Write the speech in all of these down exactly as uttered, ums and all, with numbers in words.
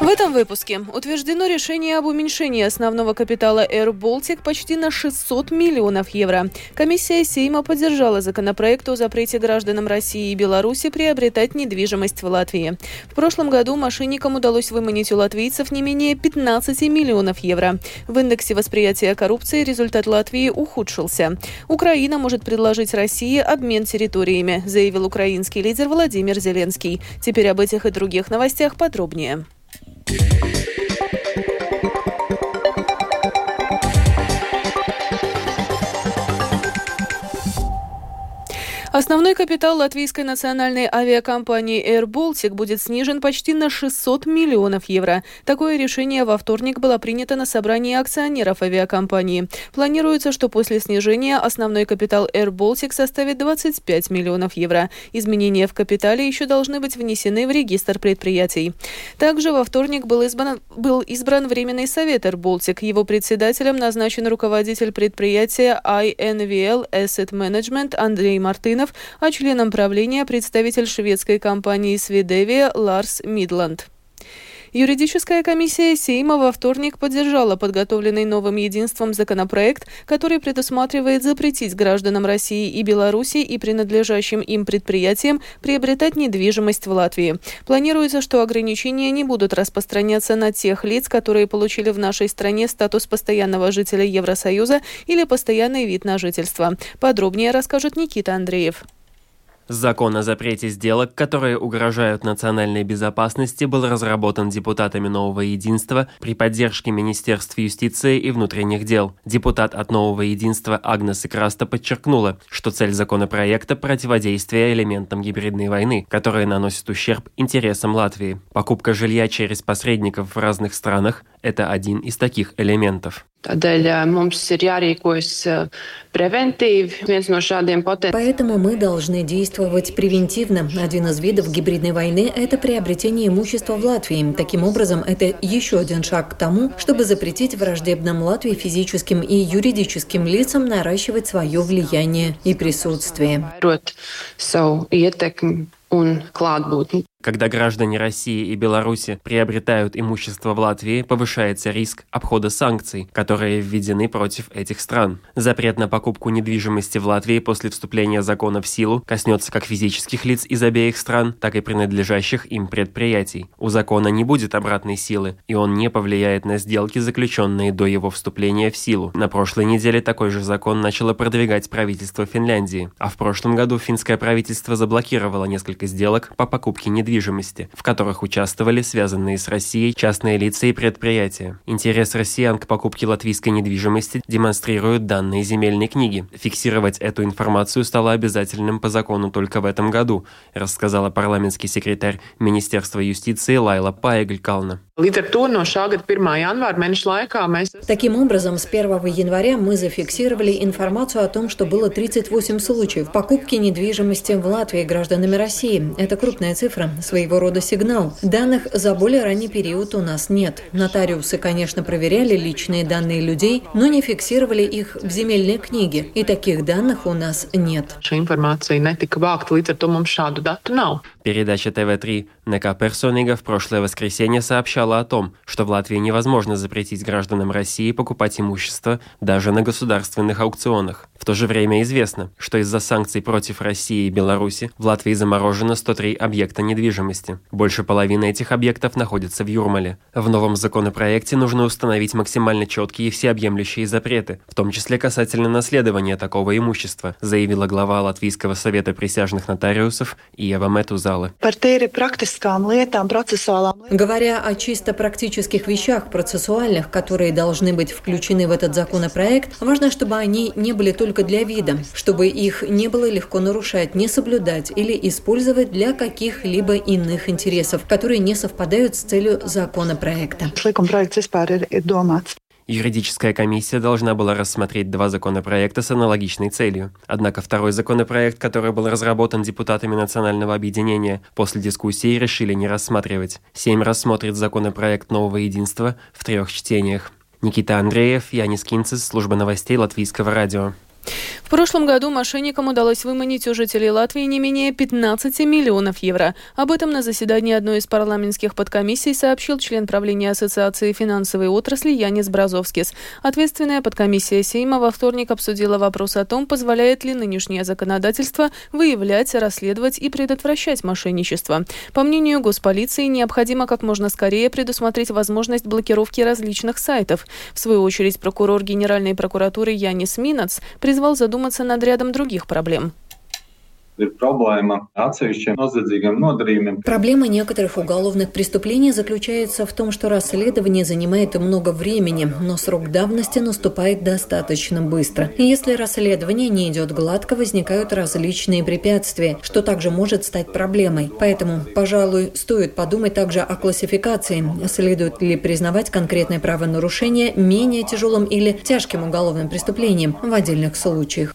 этом выпуске утверждено решение об уменьшении основного капитала Air Baltic почти на шестьсот миллионов евро. Комиссия Сейма поддержала законопроект о запрете гражданам России и Беларуси приобретать недвижимость в Латвии. В прошлом году мошенникам удалось выманить у латвийцев не менее пятнадцати миллионов евро. В индексе восприятия коррупции результат Латвии ухудшился. Украина может предложить России обмен территориями, заявил украинский лидер Владимир Зеленский. Теперь об этих и других новостях подробнее. Основной капитал латвийской национальной авиакомпании Air Baltic будет снижен почти на шестьсот миллионов евро. Такое решение во вторник было принято на собрании акционеров авиакомпании. Планируется, что после снижения основной капитал Air Baltic составит двадцать пять миллионов евро. Изменения в капитале еще должны быть внесены в регистр предприятий. Также во вторник был избран, был избран Временный совет Air Baltic. Его председателем назначен руководитель предприятия ай эн ви эл Asset Management Андрей Мартынов, а членом правления представитель шведской компании Swedavia Ларс Мидланд. Юридическая комиссия Сейма во вторник поддержала подготовленный новым единством законопроект, который предусматривает запретить гражданам России и Беларуси и принадлежащим им предприятиям приобретать недвижимость в Латвии. Планируется, что ограничения не будут распространяться на тех лиц, которые получили в нашей стране статус постоянного жителя Евросоюза или постоянный вид на жительство. Подробнее расскажет Никита Андреев. Закон о запрете сделок, которые угрожают национальной безопасности, был разработан депутатами Нового единства при поддержке Министерств юстиции и внутренних дел. Депутат от Нового единства Агнес Краста подчеркнула, что цель законопроекта – противодействие элементам гибридной войны, которые наносят ущерб интересам Латвии. Покупка жилья через посредников в разных странах – это один из таких элементов. Поэтому мы должны действовать превентивно. Один из видов гибридной войны – это приобретение имущества в Латвии. Таким образом, это еще один шаг к тому, чтобы запретить враждебным Латвии физическим и юридическим лицам наращивать свое влияние и присутствие. Когда граждане России и Беларуси приобретают имущество в Латвии, повышается риск обхода санкций, которые введены против этих стран. Запрет на покупку недвижимости в Латвии после вступления закона в силу коснется как физических лиц из обеих стран, так и принадлежащих им предприятий. У закона не будет обратной силы, и он не повлияет на сделки, заключенные до его вступления в силу. На прошлой неделе такой же закон начало продвигать правительство Финляндии, а в прошлом году финское правительство заблокировало несколько сделок по покупке недвижимости. недвижимости, в которых участвовали связанные с Россией частные лица и предприятия. Интерес россиян к покупке латвийской недвижимости демонстрируют данные земельной книги. Фиксировать эту информацию стало обязательным по закону только в этом году, рассказала парламентский секретарь Министерства юстиции Лайла Паеглькална. Таким образом, с первого января мы зафиксировали информацию о том, что было тридцать восемь случаев покупки недвижимости в Латвии гражданами России. Это крупная цифра, своего рода сигнал. Данных за более ранний период у нас нет. Нотариусы, конечно, проверяли личные данные людей, но не фиксировали их в земельной книге. И таких данных у нас нет. Передача тэ вэ три «Нека Персонига» в прошлое воскресенье сообщала о том, что в Латвии невозможно запретить гражданам России покупать имущество даже на государственных аукционах. В то же время известно, что из-за санкций против России и Беларуси в Латвии заморожено сто три объекта недвижимости. Больше половины этих объектов находятся в Юрмале. В новом законопроекте нужно установить максимально четкие и всеобъемлющие запреты, в том числе касательно наследования такого имущества, заявила глава Латвийского совета присяжных нотариусов Иева Метузала. Говоря о чисто практических вещах, процессуальных, которые должны быть включены в этот законопроект, важно, чтобы они не были только для вида, чтобы их не было легко нарушать, не соблюдать или использовать для каких-либо иных интересов, которые не совпадают с целью законопроекта. Юридическая комиссия должна была рассмотреть два законопроекта с аналогичной целью. Однако второй законопроект, который был разработан депутатами Национального объединения, после дискуссии решили не рассматривать. Сейм рассмотрит законопроект Нового единства в трех чтениях. Никита Андреев, Янис Кинцис, служба новостей Латвийского радио. В прошлом году мошенникам удалось выманить у жителей Латвии не менее пятнадцати миллионов евро. Об этом на заседании одной из парламентских подкомиссий сообщил член правления Ассоциации финансовой отрасли Янис Бразовскис. Ответственная подкомиссия Сейма во вторник обсудила вопрос о том, позволяет ли нынешнее законодательство выявлять, расследовать и предотвращать мошенничество. По мнению госполиции, необходимо как можно скорее предусмотреть возможность блокировки различных сайтов. В свою очередь, прокурор Генеральной прокуратуры Янис Минац призвал задуматься над рядом других проблем. Проблема некоторых уголовных преступлений заключается в том, что расследование занимает много времени, но срок давности наступает достаточно быстро. И если расследование не идет гладко, возникают различные препятствия, что также может стать проблемой. Поэтому, пожалуй, стоит подумать также о классификации. Следует ли признавать конкретное правонарушение менее тяжелым или тяжким уголовным преступлением в отдельных случаях.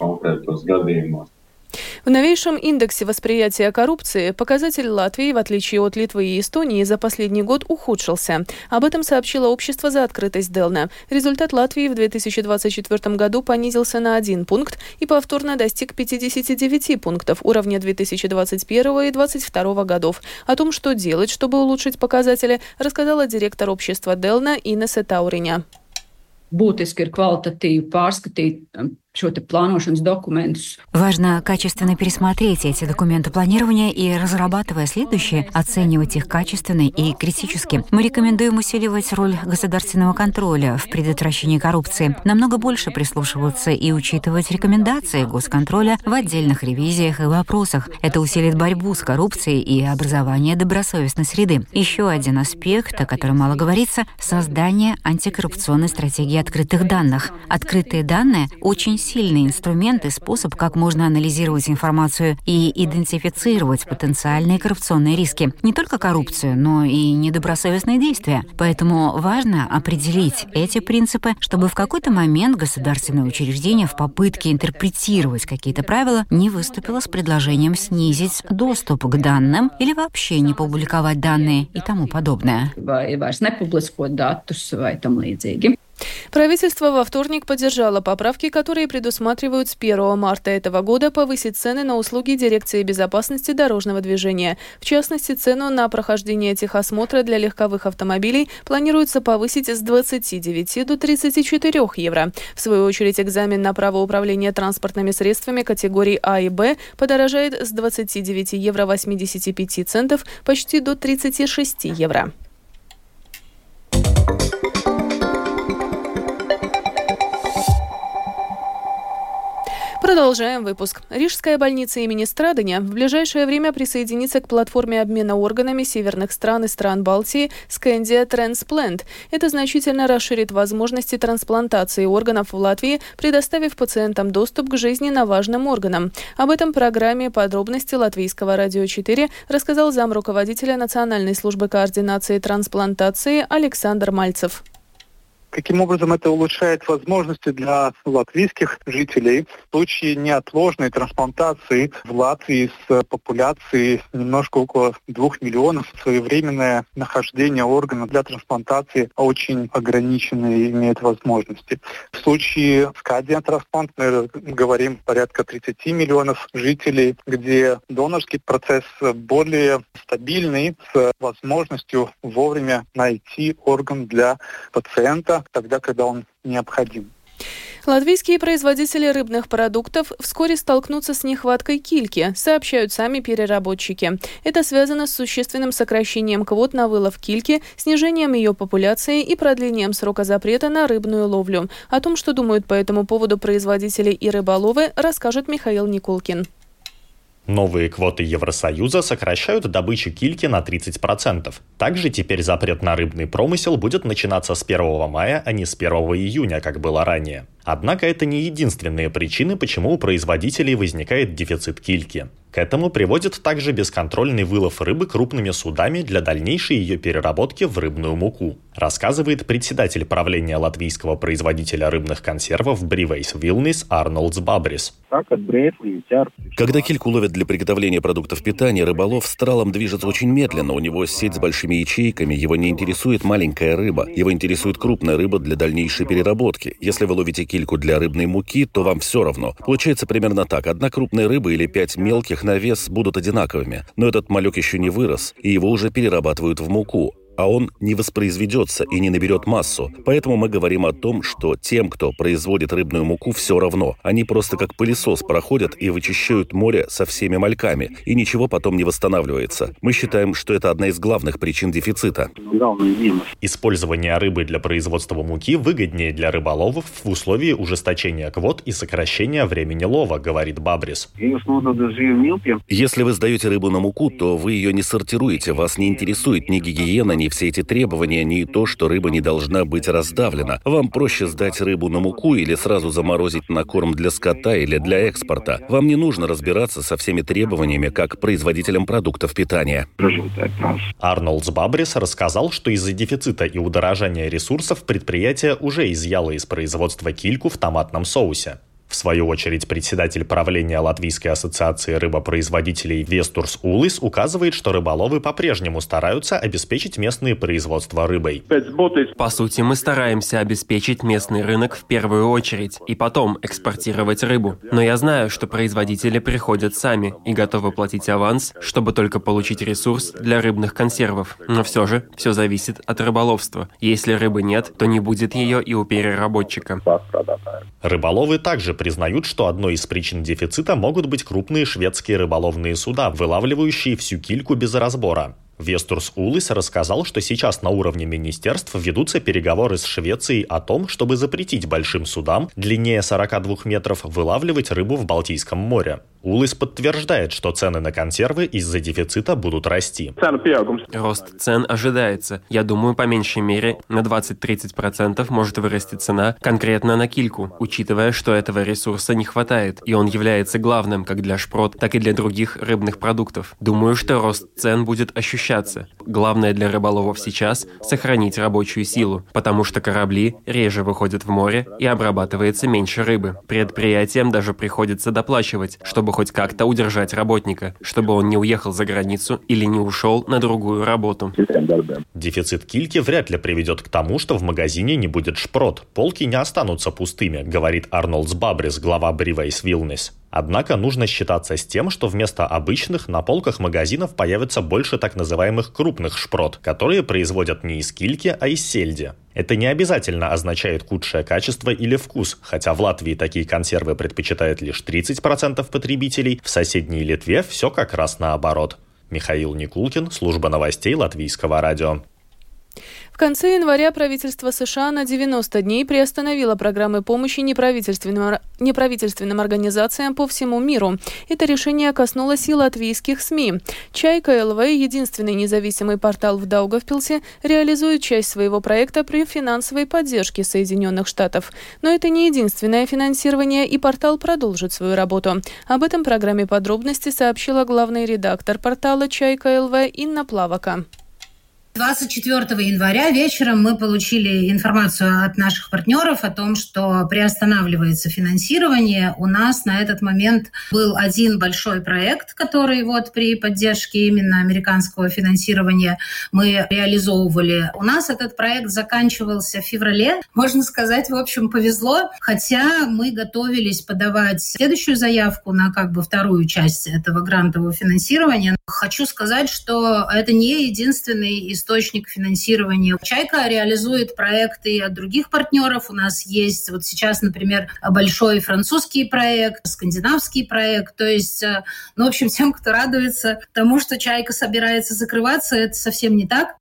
В новейшем индексе восприятия коррупции показатель Латвии, в отличие от Литвы и Эстонии, за последний год ухудшился. Об этом сообщило Общество за открытость Делна. Результат Латвии в две тысячи двадцать четвёртом году понизился на один пункт и повторно достиг пятидесяти девяти пунктов уровня две тысячи двадцать первого и две тысячи двадцать второго годов. О том, что делать, чтобы улучшить показатели, рассказала директор Общества Делна Инесе Тауриņa. Būtiski ir kvalitatīvi pārskatīt šo te plānošanas dokumentus. Важно качественно пересмотреть эти документы планирования и, разрабатывая следующие, оценивать их качественно и критически. Мы рекомендуем усиливать роль государственного контроля в предотвращении коррупции, намного больше прислушиваться и учитывать рекомендации госконтроля в отдельных ревизиях и вопросах. Это усилит борьбу с коррупцией и образование добросовестной среды. Еще один аспект, о котором мало говорится, создание антикоррупционной стратегии открытых данных. Открытые данные – очень сильный инструмент и способ, как можно анализировать информацию и идентифицировать потенциальные коррупционные риски. Не только коррупцию, но и недобросовестные действия. Поэтому важно определить эти принципы, чтобы в какой-то момент государственное учреждение в попытке интерпретировать какие-то правила не выступило с предложением снизить доступ к данным или вообще не публиковать данные и тому подобное. Правительство во вторник поддержало поправки, которые предусматривают с первого марта этого года повысить цены на услуги Дирекции безопасности дорожного движения. В частности, цену на прохождение техосмотра для легковых автомобилей планируется повысить с двадцати девяти до тридцати четырёх евро. В свою очередь, экзамен на право управления транспортными средствами категорий А и Б подорожает с двадцати девяти евро восьмидесяти пяти центов почти до тридцати шести евро. Продолжаем выпуск. Рижская больница имени Страдыня в ближайшее время присоединится к платформе обмена органами северных стран и стран Балтии Scandia Transplant. Это значительно расширит возможности трансплантации органов в Латвии, предоставив пациентам доступ к жизненно важным органам. Об этом программе «Подробности» Латвийского радио четыре рассказал замруководителя Национальной службы координации трансплантации Александр Мальцев. Каким образом это улучшает возможности для латвийских жителей в случае неотложной трансплантации в Латвии с популяцией немножко около двух миллионов. Своевременное нахождение органа для трансплантации очень ограниченные имеет возможности. В случае Scandia Transplant мы говорим порядка тридцати миллионов жителей, где донорский процесс более стабильный, с возможностью вовремя найти орган для пациента тогда, когда он необходим. Латвийские производители рыбных продуктов вскоре столкнутся с нехваткой кильки, сообщают сами переработчики. Это связано с существенным сокращением квот на вылов кильки, снижением ее популяции и продлением срока запрета на рыбную ловлю. О том, что думают по этому поводу производители и рыболовы, расскажет Михаил Никулкин. Новые квоты Евросоюза сокращают добычу кильки на тридцать процентов. Также теперь запрет на рыбный промысел будет начинаться с первого мая, а не с первого июня, как было ранее. Однако это не единственные причины, почему у производителей возникает дефицит кильки. К этому приводит также бесконтрольный вылов рыбы крупными судами для дальнейшей ее переработки в рыбную муку, рассказывает председатель правления латвийского производителя рыбных консервов Brīvais Vilnis Арнольдс Бабрис. Когда кильку ловят для приготовления продуктов питания, рыболов с тралом движется очень медленно. У него сеть с большими ячейками, его не интересует маленькая рыба, его интересует крупная рыба для дальнейшей переработки. Если вы ловите кильку для рыбной муки, то вам все равно. Получается примерно так. Одна крупная рыба или пять мелких на вес будут одинаковыми. Но этот малек еще не вырос, и его уже перерабатывают в муку. А он не воспроизведется и не наберет массу. Поэтому мы говорим о том, что тем, кто производит рыбную муку, все равно. Они просто как пылесос проходят и вычищают море со всеми мальками, и ничего потом не восстанавливается. Мы считаем, что это одна из главных причин дефицита. Использование рыбы для производства муки выгоднее для рыболовов в условии ужесточения квот и сокращения времени лова, говорит Бабрис. Если вы сдаете рыбу на муку, то вы ее не сортируете, вас не интересует ни гигиена, ни все эти требования, ни то, что рыба не должна быть раздавлена. Вам проще сдать рыбу на муку или сразу заморозить на корм для скота или для экспорта. Вам не нужно разбираться со всеми требованиями, как производителям продуктов питания. Арнольдс Бабрис рассказал, что из-за дефицита и удорожания ресурсов предприятие уже изъяло из производства кильку в томатном соусе. В свою очередь, председатель правления Латвийской ассоциации рыбопроизводителей Вестурс Улис указывает, что рыболовы по-прежнему стараются обеспечить местные производства рыбой. По сути, мы стараемся обеспечить местный рынок в первую очередь и потом экспортировать рыбу. Но я знаю, что производители приходят сами и готовы платить аванс, чтобы только получить ресурс для рыбных консервов. Но все же, все зависит от рыболовства. Если рыбы нет, то не будет ее и у переработчика. Рыболовы также признают, что одной из причин дефицита могут быть крупные шведские рыболовные суда, вылавливающие всю кильку без разбора. Вестурс Улис рассказал, что сейчас на уровне министерств ведутся переговоры с Швецией о том, чтобы запретить большим судам длиннее сорок два метров вылавливать рыбу в Балтийском море. Улис подтверждает, что цены на консервы из-за дефицита будут расти. Рост цен ожидается. Я думаю, по меньшей мере на двадцать-тридцать процентов может вырасти цена конкретно на кильку, учитывая, что этого ресурса не хватает, и он является главным как для шпрот, так и для других рыбных продуктов. Думаю, что рост цен будет ощущаться. Главное для рыболовов сейчас – сохранить рабочую силу, потому что корабли реже выходят в море и обрабатывается меньше рыбы. Предприятиям даже приходится доплачивать, чтобы хоть как-то удержать работника, чтобы он не уехал за границу или не ушел на другую работу. Дефицит кильки вряд ли приведет к тому, что в магазине не будет шпрот. Полки не останутся пустыми, говорит Арнольдс Бабрис, глава Бривейс Вилнес. Однако нужно считаться с тем, что вместо обычных на полках магазинов появится больше так называемых крупных шпрот, которые производят не из кильки, а из сельди. Это не обязательно означает худшее качество или вкус, хотя в Латвии такие консервы предпочитают лишь тридцать процентов потребителей, в соседней Литве все как раз наоборот. Михаил Никулкин, служба новостей Латвийского радио. В конце января правительство США на девяносто дней приостановило программы помощи неправительственным, неправительственным организациям по всему миру. Это решение коснулось и латвийских СМИ. Чайка эл ви, единственный независимый портал в Даугавпилсе, реализует часть своего проекта при финансовой поддержке Соединенных Штатов. Но это не единственное финансирование, и портал продолжит свою работу. Об этом программе подробности сообщила главный редактор портала Чайка эл ви Инна Плавака. двадцать четвёртого января вечером мы получили информацию от наших партнеров о том, что приостанавливается финансирование. У нас на этот момент был один большой проект, который вот при поддержке именно американского финансирования мы реализовывали. У нас этот проект заканчивался в феврале. Можно сказать, в общем, повезло, хотя мы готовились подавать следующую заявку на как бы вторую часть этого грантового финансирования. Хочу сказать, что это не единственный источник финансирования. Чайка реализует проекты от других партнеров. У нас есть вот сейчас, например, большой французский проект, скандинавский проект. То есть, ну, в общем, тем, кто радуется тому, что Чайка собирается закрываться, это совсем не так.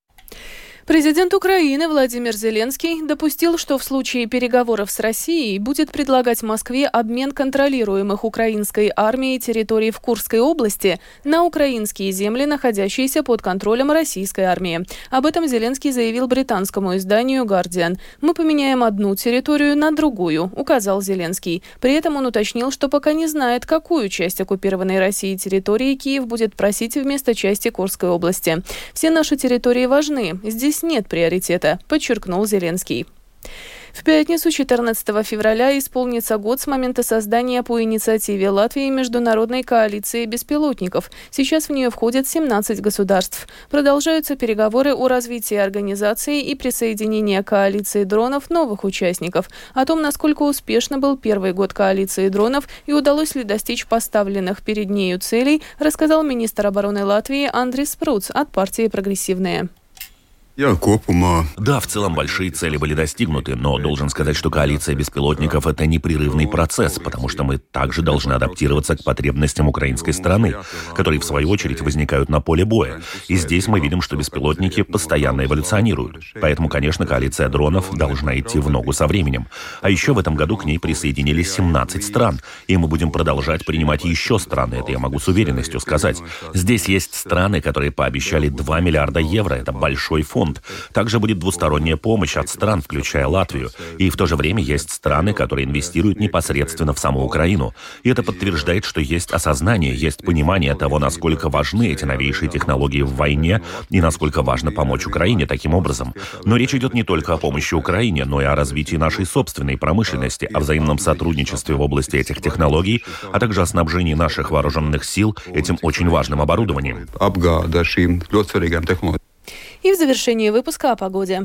Президент Украины Владимир Зеленский допустил, что в случае переговоров с Россией будет предлагать Москве обмен контролируемых украинской армией территорий в Курской области на украинские земли, находящиеся под контролем российской армии. Об этом Зеленский заявил британскому изданию «Гардиан». «Мы поменяем одну территорию на другую», — указал Зеленский. При этом он уточнил, что пока не знает, какую часть оккупированной Россией территории Киев будет просить вместо части Курской области. «Все наши территории важны. Здесь нет приоритета», — подчеркнул Зеленский. В пятницу, четырнадцатого февраля, исполнится год с момента создания по инициативе Латвии международной коалиции беспилотников. Сейчас в нее входят семнадцать государств. Продолжаются переговоры о развитии организации и присоединении коалиции дронов новых участников. О том, насколько успешно был первый год коалиции дронов и удалось ли достичь поставленных перед нею целей, рассказал министр обороны Латвии Андрис Спруц от партии «Прогрессивные». Да, в целом большие цели были достигнуты, но должен сказать, что коалиция беспилотников — это непрерывный процесс, потому что мы также должны адаптироваться к потребностям украинской стороны, которые в свою очередь возникают на поле боя. И здесь мы видим, что беспилотники постоянно эволюционируют. Поэтому, конечно, коалиция дронов должна идти в ногу со временем. А еще в этом году к ней присоединились семнадцать стран, и мы будем продолжать принимать еще страны, это я могу с уверенностью сказать. Здесь есть страны, которые пообещали два миллиарда евро, это большой фонд. Также будет двусторонняя помощь от стран, включая Латвию. И в то же время есть страны, которые инвестируют непосредственно в саму Украину. И это подтверждает, что есть осознание, есть понимание того, насколько важны эти новейшие технологии в войне и насколько важно помочь Украине таким образом. Но речь идет не только о помощи Украине, но и о развитии нашей собственной промышленности, о взаимном сотрудничестве в области этих технологий, а также о снабжении наших вооруженных сил этим очень важным оборудованием. И в завершении выпуска о погоде.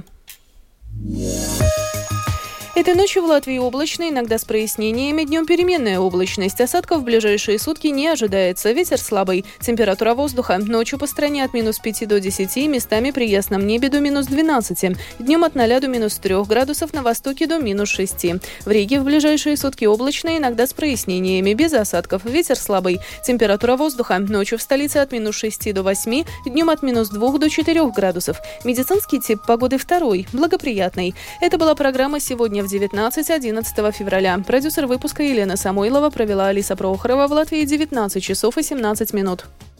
Этой ночью в Латвии облачно, иногда с прояснениями, днем переменная облачность. Осадков в ближайшие сутки не ожидается. Ветер слабый. Температура воздуха ночью по стране от минус пяти до десяти, местами при ясном небе до минус двенадцати. Днем от ноля до минус трех градусов, на востоке до минус шести. В Риге в ближайшие сутки облачно, иногда с прояснениями, без осадков. Ветер слабый. Температура воздуха ночью в столице от минус шести до восьми, днем от минус двух до четырех градусов. Медицинский тип погоды второй, благоприятный. Это была программа «Сегодня» в девятнадцать одиннадцатого февраля. Продюсер выпуска Елена Самойлова, провела Алиса Прохорова. В Латвии девятнадцать часов и семнадцать минут.